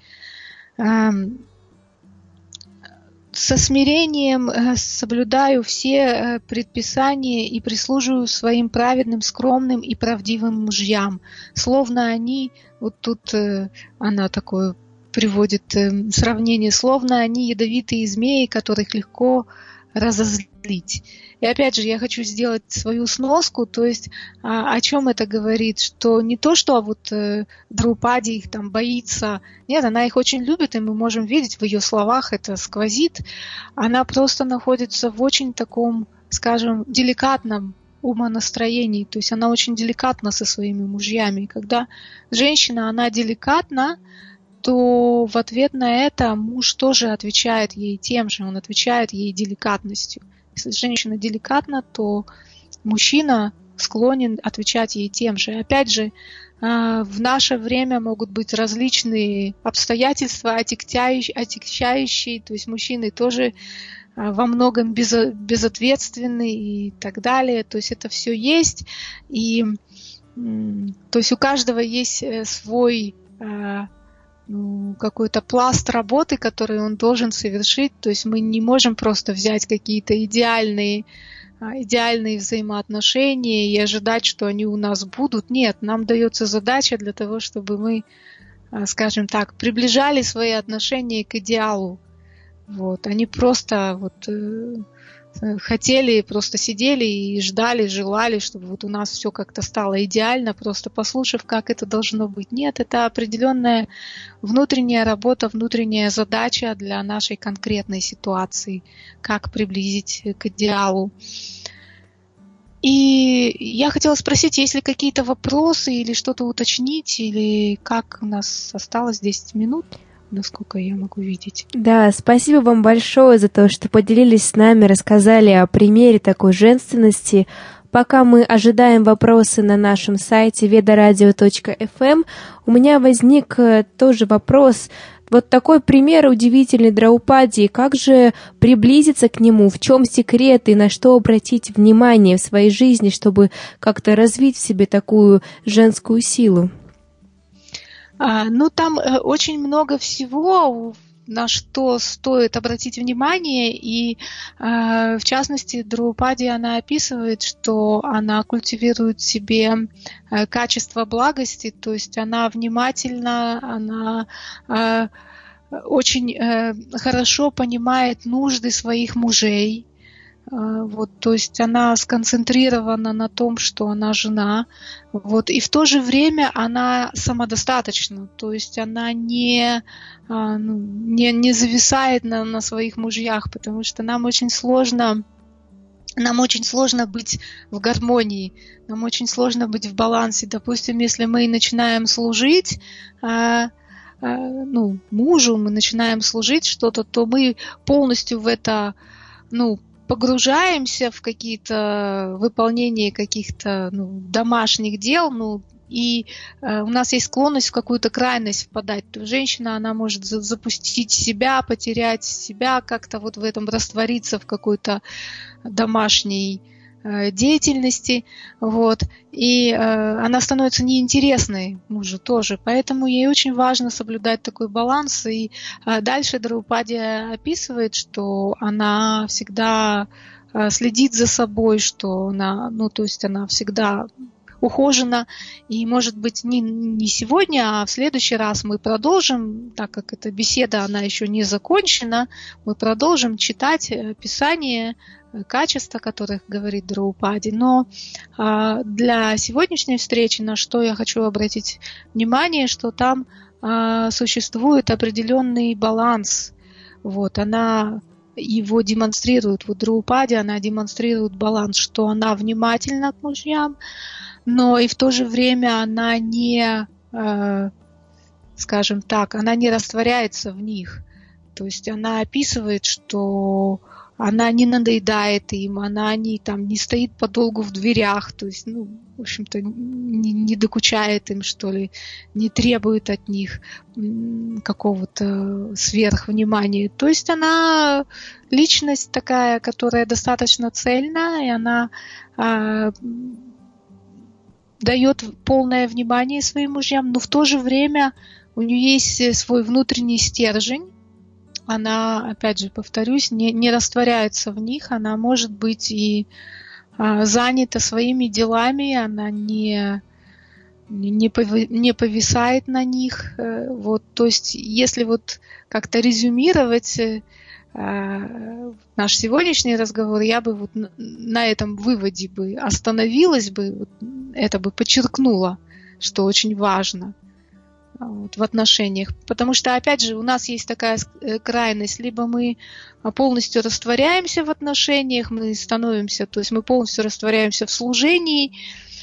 A: Со смирением соблюдаю все предписания и прислуживаю своим праведным, скромным и правдивым мужьям. Словно они, вот тут она такое приводит сравнение, словно они ядовитые змеи, которых легко разозлить. И опять же, я хочу сделать свою сноску, то есть о чем это говорит, что не то, что вот э, Драупади их там боится, нет, она их очень любит, и мы можем видеть в ее словах, это сквозит, она просто находится в очень таком, скажем, деликатном умонастроении, то есть она очень деликатна со своими мужьями. И когда женщина, она деликатна, то в ответ на это муж тоже отвечает ей тем же, он отвечает ей деликатностью. Если женщина деликатна, то мужчина склонен отвечать ей тем же. Опять же, в наше время могут быть различные обстоятельства, отягчающие, то есть мужчины тоже во многом безответственны и так далее. То есть это все есть. И, то есть у каждого есть свой какой-то пласт работы, который он должен совершить. То есть мы не можем просто взять какие-то идеальные, идеальные взаимоотношения и ожидать, что они у нас будут. Нет, нам дается задача для того, чтобы мы, скажем так, приближали свои отношения к идеалу. Вот. Они просто вот, хотели, просто сидели и ждали, желали, чтобы вот у нас все как-то стало идеально, просто послушав, как это должно быть. Нет, это определенная внутренняя работа, внутренняя задача для нашей конкретной ситуации, как приблизить к идеалу. И я хотела спросить, есть ли какие-то вопросы или что-то уточнить, или как у нас осталось десять минут? Насколько я могу видеть.
B: Да, спасибо вам большое за то, что поделились с нами, рассказали о примере такой женственности. Пока мы ожидаем вопросы на нашем сайте ведарадио точка эф эм, у меня возник тоже вопрос. Вот такой пример удивительный Драупади. Как же приблизиться к нему? В чем секрет и на что обратить внимание в своей жизни, чтобы как-то развить в себе такую женскую силу?
A: Ну, там очень много всего, на что стоит обратить внимание, и в частности Драупади она описывает, что она культивирует в себе качество благости, то есть она внимательна, она очень хорошо понимает нужды своих мужей. Вот, то есть она сконцентрирована на том, что она жена, вот, и в то же время она самодостаточна, то есть она не, ну, не, не зависает на, на своих мужьях, потому что нам очень сложно, нам очень сложно быть в гармонии, нам очень сложно быть в балансе. Допустим, если мы начинаем служить, ну, мужу, мы начинаем служить что-то, то мы полностью в это, ну, погружаемся в какие-то выполнение каких-то, ну, домашних дел, ну, и э, у нас есть склонность в какую-то крайность впадать. То женщина, она может за- запустить себя, потерять себя, как-то вот в этом раствориться в какой-то домашней э, деятельности, вот, и э, она становится неинтересной мужу тоже, поэтому ей очень важно соблюдать такой баланс, и э, дальше Драупади описывает, что она всегда э, следит за собой, что она, ну, то есть она всегда ухожена, и, может быть, не, не сегодня, а в следующий раз мы продолжим, так как эта беседа, она еще не закончена, мы продолжим читать Писание качеств, о которых говорит Драупади. Но а, для сегодняшней встречи, на что я хочу обратить внимание, что там а, существует определенный баланс. Вот, она его демонстрирует. Вот Драупади, она демонстрирует баланс, что она внимательна к мужьям, но и в то же время она не, а, скажем так, она не растворяется в них. То есть она описывает, что она не надоедает им, она не, там, не стоит подолгу в дверях, то есть, ну, в общем-то, не, не докучает им, что ли, не требует от них какого-то сверхвнимания. То есть она личность такая, которая достаточно цельная, и она а, дает полное внимание своим мужьям, но в то же время у нее есть свой внутренний стержень. Она, опять же, повторюсь, не, не растворяется в них, она может быть и а, занята своими делами, она не, не, пови, не повисает на них. Вот, то есть, если вот как-то резюмировать а, наш сегодняшний разговор, я бы вот на этом выводе бы остановилась бы, вот, это бы подчеркнула, что очень важно. Вот, в отношениях. Потому что, опять же, у нас есть такая крайность. Либо мы полностью растворяемся в отношениях, мы становимся, то есть мы полностью растворяемся в служении,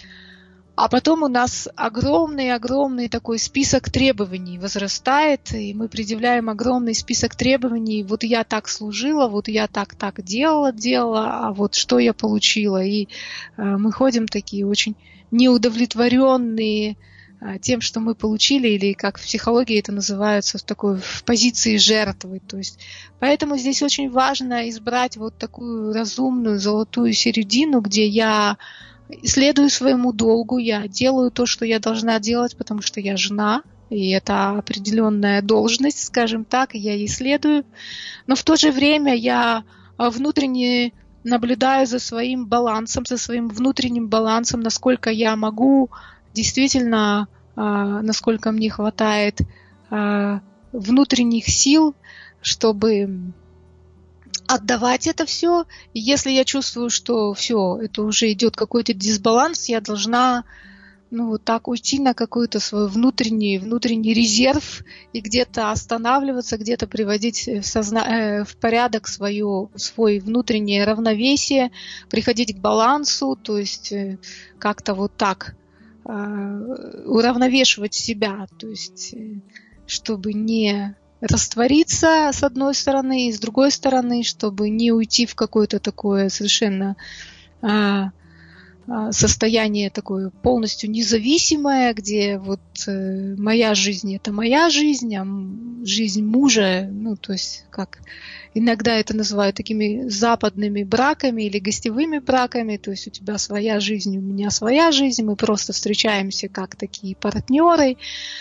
A: а потом у нас огромный-огромный такой список требований возрастает, и мы предъявляем огромный список требований. Вот я так служила, вот я так-так делала, делала, а вот что я получила. И э, мы ходим такие очень неудовлетворенные тем, что мы получили, или как в психологии это называется, в такой в позиции жертвы. То есть, поэтому здесь очень важно избрать вот такую разумную золотую середину, где я следую своему долгу, я делаю то, что я должна делать, потому что я жена, и это определенная должность, скажем так, и я ей следую. Но в то же время я внутренне наблюдаю за своим балансом, за своим внутренним балансом, насколько я могу действительно, а, насколько мне хватает а, внутренних сил, чтобы отдавать это все. И если я чувствую, что все, это уже идет какой-то дисбаланс, я должна, ну, вот так уйти на какой-то свой внутренний, внутренний резерв и где-то останавливаться, где-то приводить в, созна... в порядок свое, свой внутреннее равновесие, приходить к балансу, то есть как-то вот так уравновешивать себя, то есть чтобы не раствориться с одной стороны, и с другой стороны, чтобы не уйти в какое-то такое совершенно а, а, состояние такое полностью независимое, где вот э, моя жизнь — это моя жизнь, а жизнь мужа, ну, то есть как иногда это называют такими западными браками или гостевыми браками, то есть у тебя своя жизнь, у меня своя жизнь, мы просто встречаемся как такие партнеры.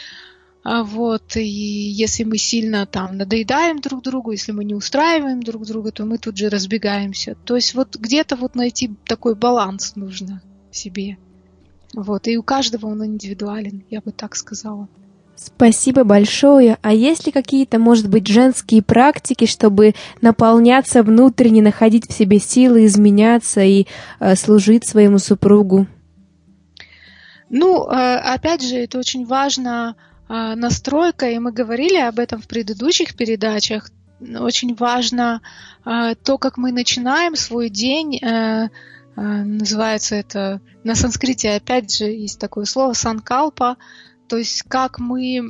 A: Вот, и если мы сильно там надоедаем друг другу, если мы не устраиваем друг друга, то мы тут же разбегаемся. То есть вот где-то вот найти такой баланс нужно в себе. Вот, и у каждого он индивидуален, я бы так сказала.
B: Спасибо большое. А есть ли какие-то, может быть, женские практики, чтобы наполняться внутренне, находить в себе силы, изменяться и э, служить своему супругу?
A: Ну, э, опять же, это очень важно, э, настройка, и мы говорили об этом в предыдущих передачах. Очень важно э, то, как мы начинаем свой день. Э, э, называется это на санскрите, опять же, есть такое слово санкалпа. То есть как мы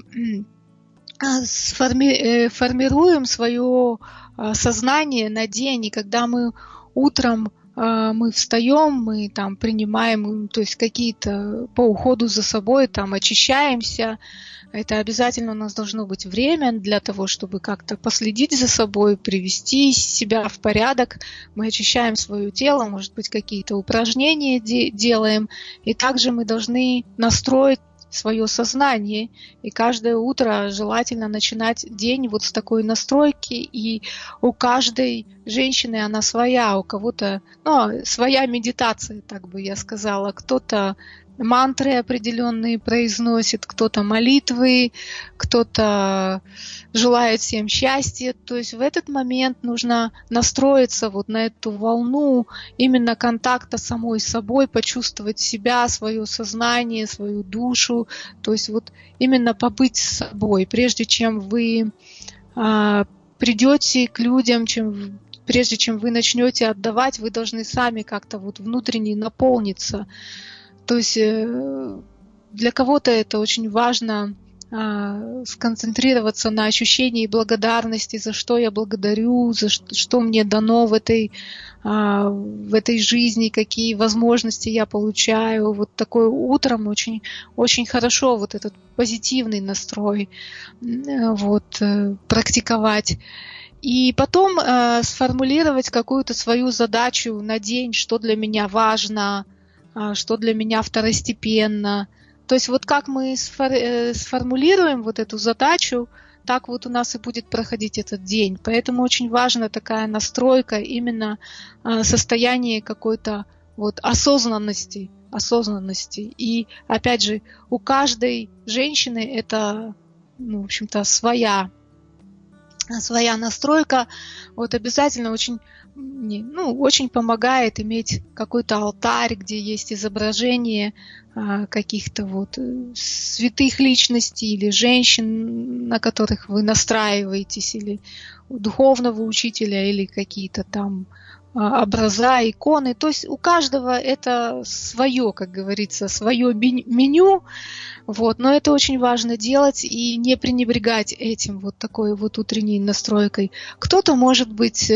A: сформи- формируем свое сознание на день, и когда мы утром мы встаем, мы там принимаем, то есть какие-то по уходу за собой, там очищаемся. Это обязательно у нас должно быть время для того, чтобы как-то последить за собой, привести себя в порядок. Мы очищаем свое тело, может быть, какие-то упражнения де- делаем. И также мы должны настроить свое сознание, и каждое утро желательно начинать день вот с такой настройки, и у каждой женщины она своя, у кого-то, ну, своя медитация, так бы я сказала, кто-то мантры определенные произносит, кто-то молитвы, кто-то желает всем счастья. То есть в этот момент нужно настроиться вот на эту волну именно контакта с самой собой, почувствовать себя, свое сознание, свою душу. То есть вот именно побыть с собой, прежде чем вы а, придете к людям, чем, прежде чем вы начнете отдавать, вы должны сами как-то вот внутренне наполниться. То есть для кого-то это очень важно а, сконцентрироваться на ощущении благодарности, за что я благодарю, за что, что мне дано в этой, а, в этой жизни, какие возможности я получаю. Вот такое утром очень, очень хорошо вот этот позитивный настрой вот, практиковать. И потом э, сформулировать какую-то свою задачу на день, что для меня важно, что для меня второстепенно. То есть вот как мы сформулируем вот эту задачу, так вот у нас и будет проходить этот день. Поэтому очень важна такая настройка, именно состояние какой-то вот осознанности, осознанности. И опять же, у каждой женщины это, ну, в общем-то, своя, своя настройка. Вот обязательно очень Ну, очень помогает иметь какой-то алтарь, где есть изображение а, каких-то вот святых личностей или женщин, на которых вы настраиваетесь, или духовного учителя, или какие-то там а, образа, иконы. То есть у каждого это свое, как говорится, свое меню. Вот. Но это очень важно делать и не пренебрегать этим, вот такой вот утренней настройкой. Кто-то, может быть,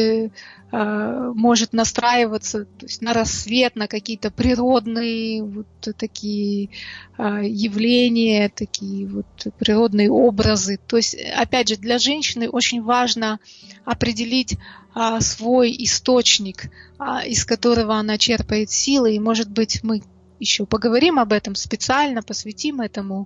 A: может настраиваться, то есть на рассвет, на какие-то природные вот такие явления, такие вот природные образы. То есть, опять же, для женщины очень важно определить свой источник, из которого она черпает силы. И, может быть, мы еще поговорим об этом специально, посвятим этому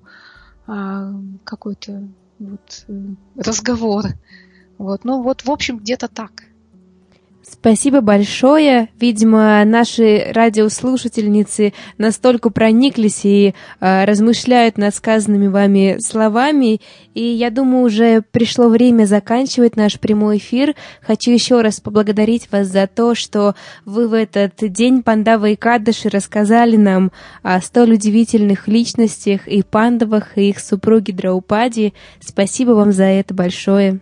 A: какой-то вот разговор. Вот. Ну вот, в общем, где-то так.
B: Спасибо большое. Видимо, наши радиослушательницы настолько прониклись и э, размышляют над сказанными вами словами. И я думаю, уже пришло время заканчивать наш прямой эфир. Хочу еще раз поблагодарить вас за то, что вы в этот день Пандава Экадаши рассказали нам о столь удивительных личностях и пандавах, и их супруге Драупади. Спасибо вам за это большое.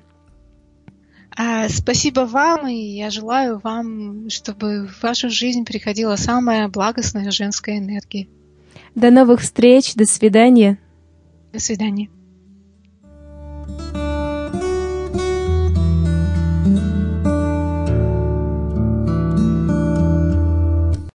A: Спасибо вам, и я желаю вам, чтобы в вашу жизнь приходила самая благостная женская энергия.
B: До новых встреч, до свидания.
A: До свидания.